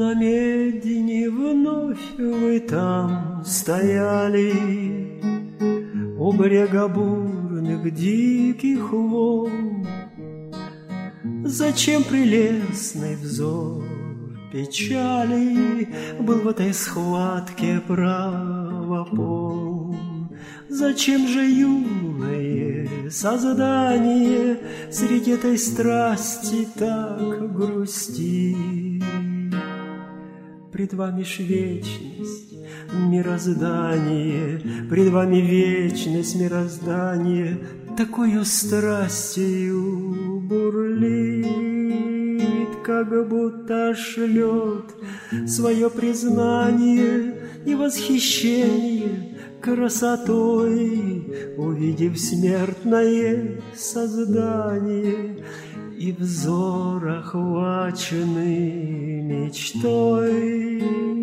На медне вновь вы там стояли у брега бурных диких волн. Зачем прелестный взор печали был в этой схватке правополн? Зачем же юное создание среди этой страсти так грустит? Пред вами ж вечность, мироздание, пред вами вечность, мироздание, такою страстью бурлит, как будто шлет свое признание и восхищение красотой, увидев смертное создание, и взор охваченный мечтой.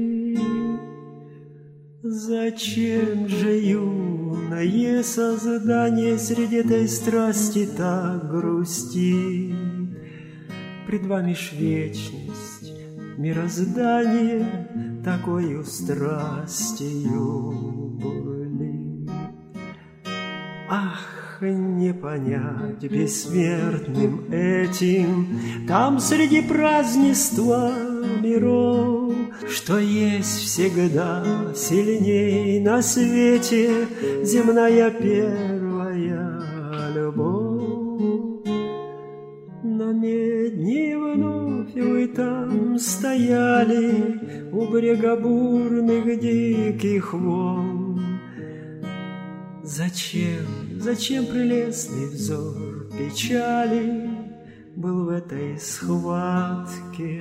Зачем же юное создание среди этой страсти так грустит? Пред вами ж вечность, мироздание, такою страстью бурлит. Ах, не понять бессмертным этим, там среди празднества миров, что есть всегда сильней на свете земная первая любовь. На медне вновь вы там стояли у брега бурных диких волн. Зачем прелестный взор печали был в этой схватке